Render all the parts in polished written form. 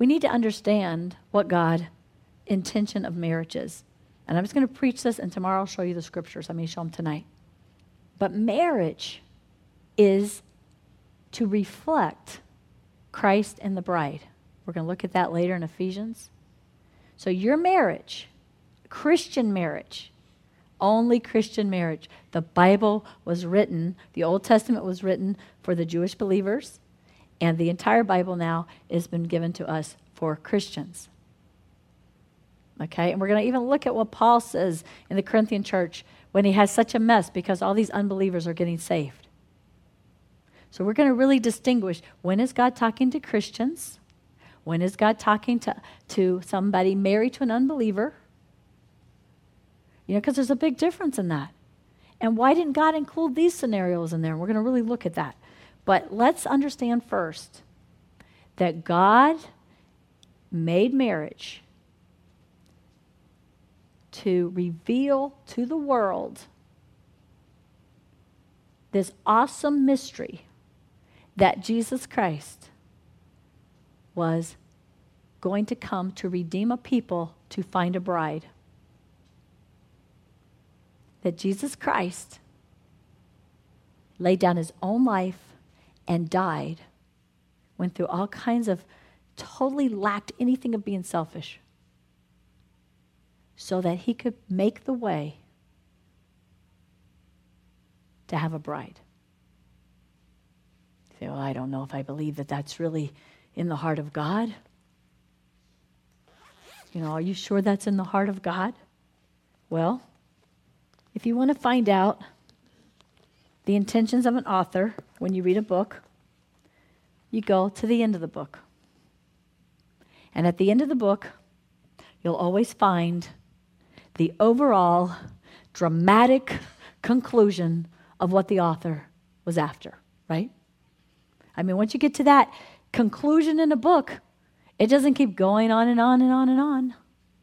we need to understand what God's intention of marriage is. And I'm just going to preach this, and tomorrow I'll show you the scriptures. I may show them tonight. But marriage is to reflect Christ and the bride. We're going to look at that later in Ephesians. So your marriage, Christian marriage, only Christian marriage. The Bible was written, the Old Testament was written for the Jewish believers, and the entire Bible now has been given to us for Christians. Okay, and we're going to even look at what Paul says in the Corinthian church when he has such a mess because all these unbelievers are getting saved. So we're going to really distinguish, when is God talking to Christians? When is God talking to somebody married to an unbeliever? You know, because there's a big difference in that. And why didn't God include these scenarios in there? We're going to really look at that. But let's understand first that God made marriage to reveal to the world this awesome mystery that Jesus Christ was going to come to redeem a people to find a bride. That Jesus Christ laid down his own life and died, went through all kinds of, totally lacked anything of being selfish, so that he could make the way to have a bride. You say, well, I don't know if I believe that that's really in the heart of God. You know, are you sure that's in the heart of God? Well, if you want to find out the intentions of an author when you read a book, you go to the end of the book. And at the end of the book, you'll always find the overall dramatic conclusion of what the author was after, right? I mean, once you get to that conclusion in a book, it doesn't keep going on and on and on and on.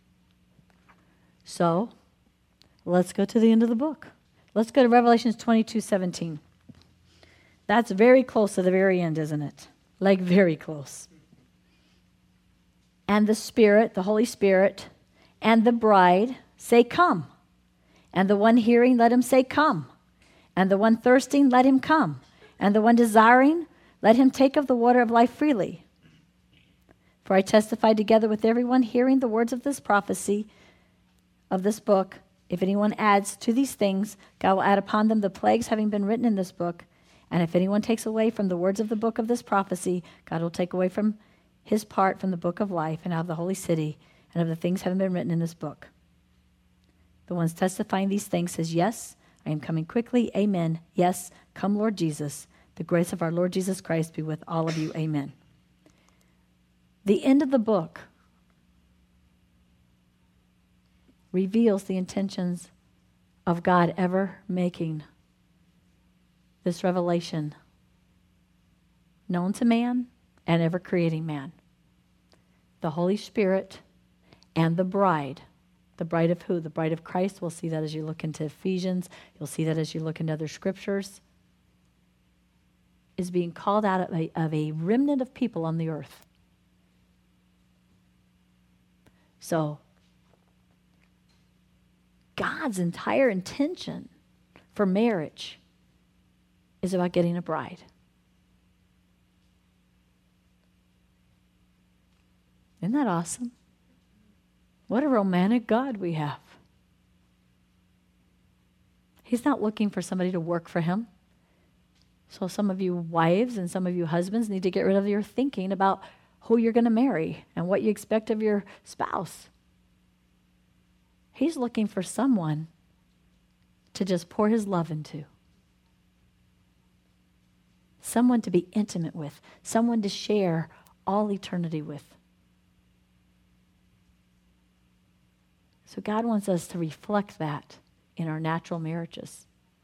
So, let's go to the end of the book. Let's go to Revelation 22:17. That's very close to the very end, isn't it? Like very close. And the Spirit, the Holy Spirit, and the bride say, come. And the one hearing, let him say, come. And the one thirsting, let him come. And the one desiring, let him take of the water of life freely. For I testify together with everyone hearing the words of this prophecy, of this book. If anyone adds to these things, God will add upon them the plagues having been written in this book. And if anyone takes away from the words of the book of this prophecy, God will take away from his part from the book of life and out of the holy city and of the things having been written in this book. The ones testifying these things says, yes, I am coming quickly. Amen. Yes, come Lord Jesus. The grace of our Lord Jesus Christ be with all of you. Amen. The end of the book reveals the intentions of God ever making this revelation known to man and ever creating man. The Holy Spirit and the bride. The bride of who? The bride of Christ. We'll see that as you look into Ephesians. You'll see that as you look into other scriptures. Is being called out of a remnant of people on the earth. So, God's entire intention for marriage is about getting a bride. Isn't that awesome? What a romantic God we have. He's not looking for somebody to work for him. So some of you wives and some of you husbands need to get rid of your thinking about who you're going to marry and what you expect of your spouse. He's looking for someone to just pour his love into. Someone to be intimate with. Someone to share all eternity with. So God wants us to reflect that in our natural marriages.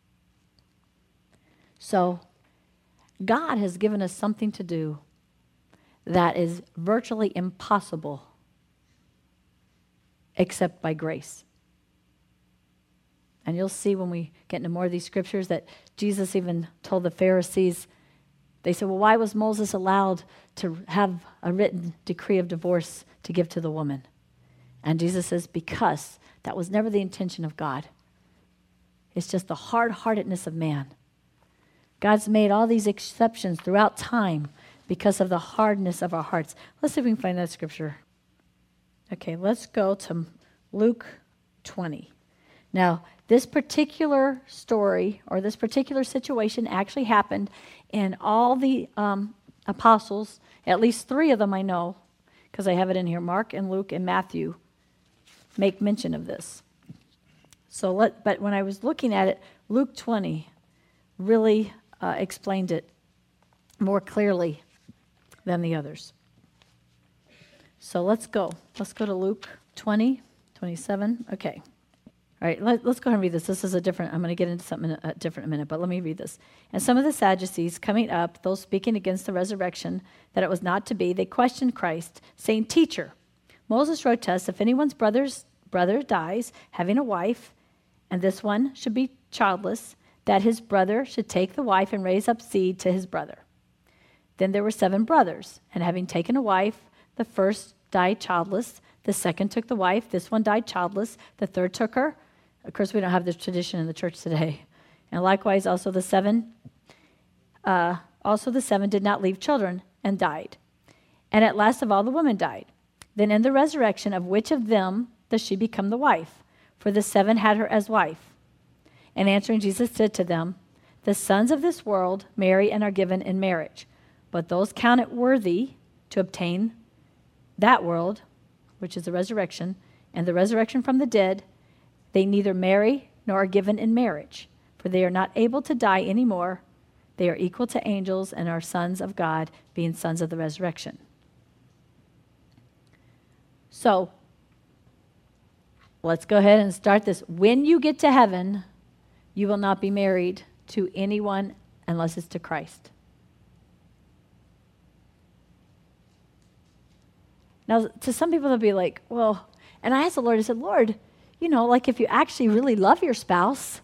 So God has given us something to do that is virtually impossible except by grace. And you'll see when we get into more of these scriptures that Jesus even told the Pharisees, They said, well, why was Moses allowed to have a written decree of divorce to give to the woman? And Jesus says, because that was never the intention of God. It's just the hard-heartedness of man. God's made all these exceptions throughout time because of the hardness of our hearts. Let's see if we can find that scripture. Okay, let's go to Luke 20. Now, this particular story or this particular situation actually happened in all the apostles, at least 3 of them I know, because I have it in here. Mark and Luke and Matthew make mention of this. But when I was looking at it, Luke 20 really explained it more clearly than the others. So let's go. Let's go to Luke 20, 27. Okay. All right, let's go ahead and read this. This is a different, I'm going to get into something different in a minute, but let me read this. And some of the Sadducees coming up, those speaking against the resurrection, that it was not to be, they questioned Christ, saying, Teacher, Moses wrote to us, if anyone's brother dies, having a wife, and this one should be childless, that his brother should take the wife and raise up seed to his brother. Then there were 7 brothers, and having taken a wife, the first died childless, the second took the wife, this one died childless, the third took her. Of course, we don't have this tradition in the church today. And likewise, also the seven did not leave children and died. And at last of all the women died. Then in the resurrection, of which of them does she become the wife? For the 7 had her as wife. And answering, Jesus said to them, the sons of this world marry and are given in marriage. But those counted worthy to obtain that world, which is the resurrection, and the resurrection from the dead, they neither marry nor are given in marriage, for they are not able to die anymore. They are equal to angels and are sons of God, being sons of the resurrection. So, let's go ahead and start this. When you get to heaven, you will not be married to anyone unless it's to Christ. Now, to some people, they'll be like, well, and I asked the Lord, I said, Lord, like if you actually really love your spouse,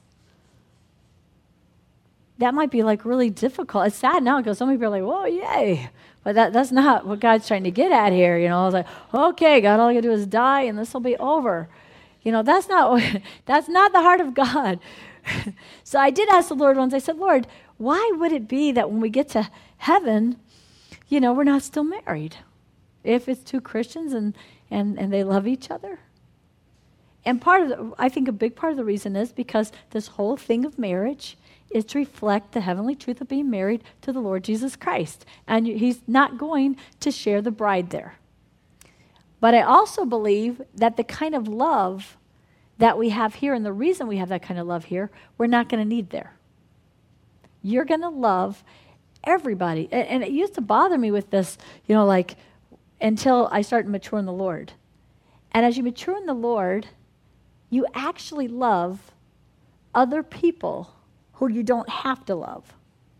that might be like really difficult. It's sad now because some people are like, whoa, yay. But that's not what God's trying to get at here. I was like, okay, God, all you got to do is die and this will be over. That's not the heart of God. So I did ask the Lord once, I said, Lord, why would it be that when we get to heaven, we're not still married? If it's 2 Christians and they love each other. And I think a big part of the reason is because this whole thing of marriage is to reflect the heavenly truth of being married to the Lord Jesus Christ. And he's not going to share the bride there. But I also believe that the kind of love that we have here, and the reason we have that kind of love here, we're not going to need there. You're going to love everybody. And it used to bother me with this, until I started to mature in the Lord. And as you mature in the Lord, you actually love other people who you don't have to love.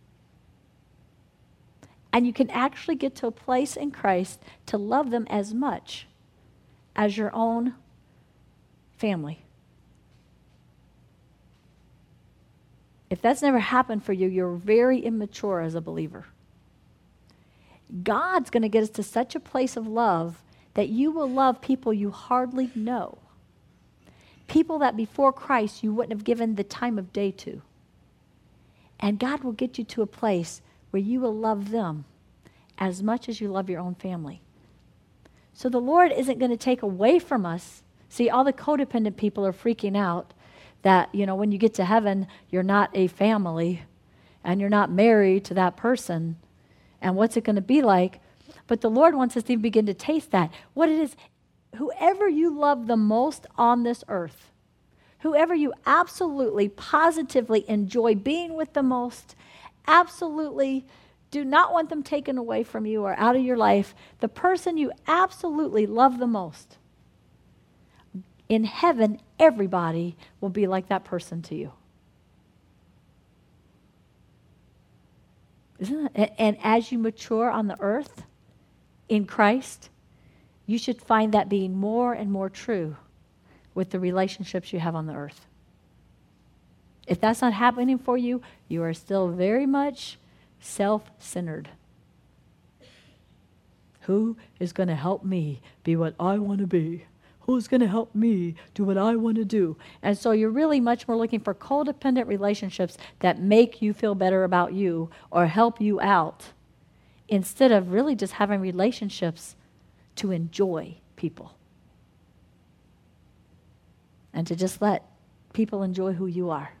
And you can actually get to a place in Christ to love them as much as your own family. If that's never happened for you, you're very immature as a believer. God's going to get us to such a place of love that you will love people you hardly know. People that before Christ you wouldn't have given the time of day to. And God will get you to a place where you will love them as much as you love your own family. So the Lord isn't going to take away from us. See, all the codependent people are freaking out that, when you get to heaven, you're not a family and you're not married to that person. And what's it going to be like? But the Lord wants us to begin to taste that. What it is, whoever you love the most on this earth, whoever you absolutely, positively enjoy being with the most, absolutely do not want them taken away from you or out of your life, the person you absolutely love the most, in heaven, everybody will be like that person to you. Isn't it? And as you mature on the earth in Christ, you should find that being more and more true with the relationships you have on the earth. If that's not happening for you, you are still very much self-centered. Who is going to help me be what I want to be? Who's going to help me do what I want to do? And so you're really much more looking for codependent relationships that make you feel better about you or help you out, instead of really just having relationships to enjoy people. And to just let people enjoy who you are.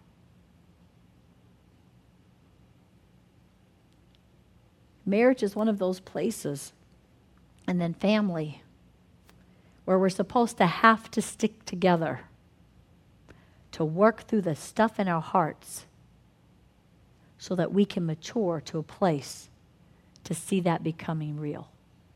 Marriage is one of those places, and then family, where we're supposed to have to stick together to work through the stuff in our hearts so that we can mature to a place to see that becoming real.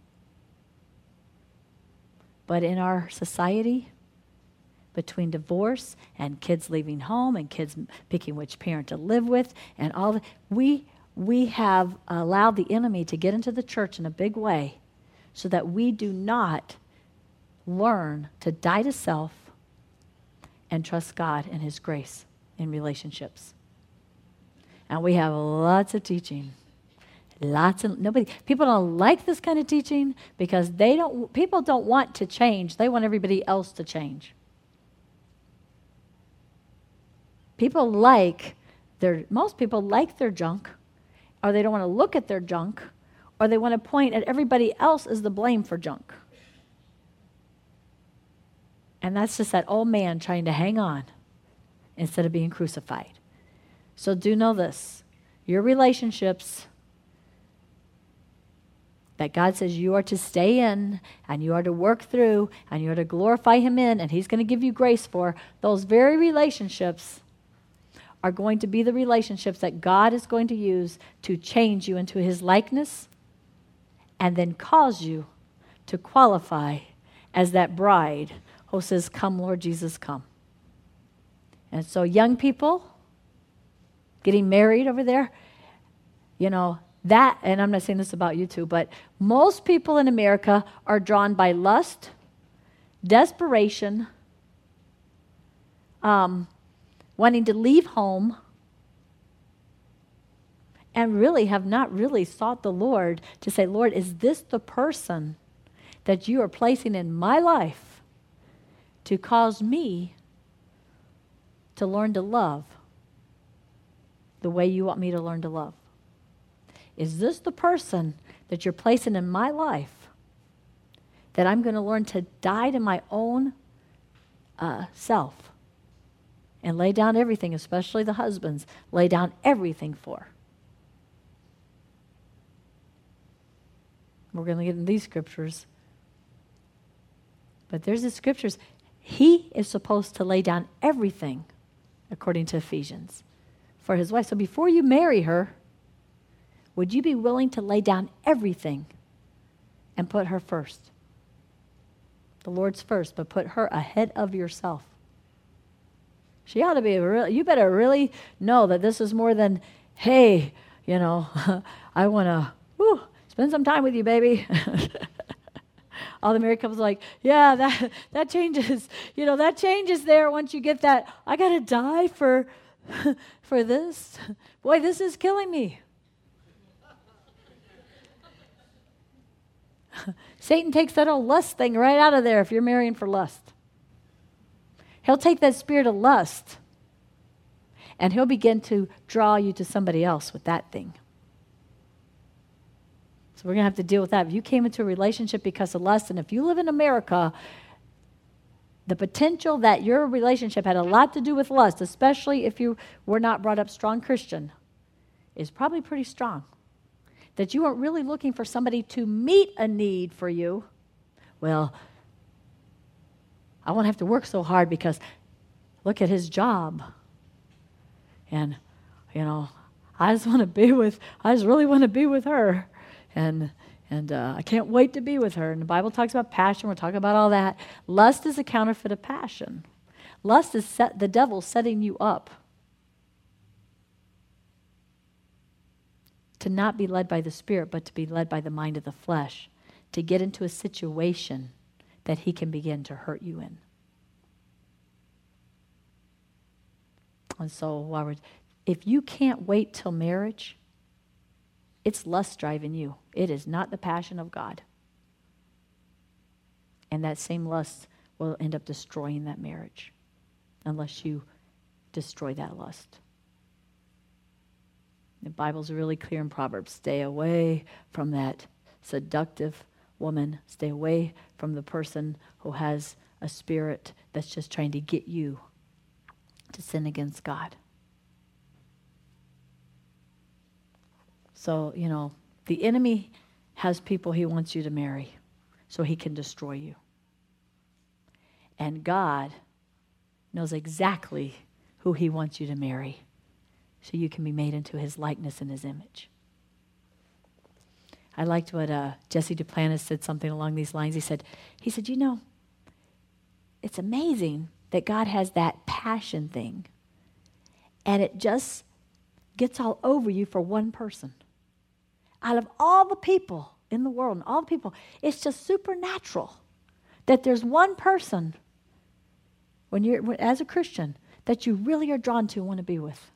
But in our society, between divorce and kids leaving home and kids picking which parent to live with and all that, we have allowed the enemy to get into the church in a big way so that we do not learn to die to self and trust God and His grace in relationships. And we have lots of teaching. People don't like this kind of teaching because people don't want to change. They want everybody else to change. Most people like their junk, or they don't want to look at their junk, or they want to point at everybody else as the blame for junk. And that's just that old man trying to hang on instead of being crucified. So do know this. Your relationships that God says you are to stay in and you are to work through and you are to glorify Him in, and He's going to give you grace for, those very relationships are going to be the relationships that God is going to use to change you into His likeness and then cause you to qualify as that bride who says, "Come, Lord Jesus, come." And so young people getting married over there, that, and I'm not saying this about you two, but most people in America are drawn by lust, desperation, wanting to leave home, and really have not really sought the Lord to say, "Lord, is this the person that you are placing in my life to cause me to learn to love the way you want me to learn to love? Is this the person that you're placing in my life that I'm going to learn to die to my own self and lay down everything," especially the husbands, lay down everything for? We're going to get in these scriptures. But there's the scriptures. He is supposed to lay down everything, according to Ephesians, for his wife. So before you marry her, would you be willing to lay down everything and put her first? The Lord's first, but put her ahead of yourself. She ought to be you better really know that this is more than, hey, I want to spend some time with you, baby. All the married couples are like, yeah, that changes. That changes there once you get that. I got to die for this. Boy, this is killing me. Satan takes that old lust thing right out of there if you're marrying for lust. He'll take that spirit of lust and he'll begin to draw you to somebody else with that thing. So we're going to have to deal with that. If you came into a relationship because of lust, and if you live in America, the potential that your relationship had a lot to do with lust, especially if you were not brought up strong Christian, is probably pretty strong. That you weren't really looking for somebody to meet a need for you. Well, I won't have to work so hard because look at his job. And, I just really want to be with her. And I can't wait to be with her. And the Bible talks about passion. We're talking about all that. Lust is a counterfeit of passion. Lust is the devil setting you up to not be led by the Spirit, but to be led by the mind of the flesh, to get into a situation that he can begin to hurt you in. And so, if you can't wait till marriage It's lust driving you. It is not the passion of God. And that same lust will end up destroying that marriage unless you destroy that lust. The Bible's really clear in Proverbs. Stay away from that seductive woman. Stay away from the person who has a spirit that's just trying to get you to sin against God. So, the enemy has people he wants you to marry so he can destroy you. And God knows exactly who he wants you to marry so you can be made into his likeness and his image. I liked what Jesse Duplantis said, something along these lines. He said, it's amazing that God has that passion thing, and it just gets all over you for one person. Out of all the people in the world, and all the people, it's just supernatural that there's one person, as a Christian, that you really are drawn to and want to be with.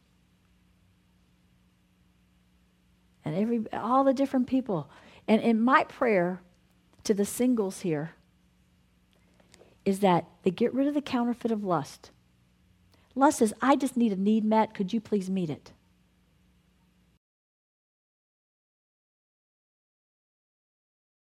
And all the different people. And in my prayer to the singles here is that they get rid of the counterfeit of lust. Lust is, I just need a need met. Could you please meet it?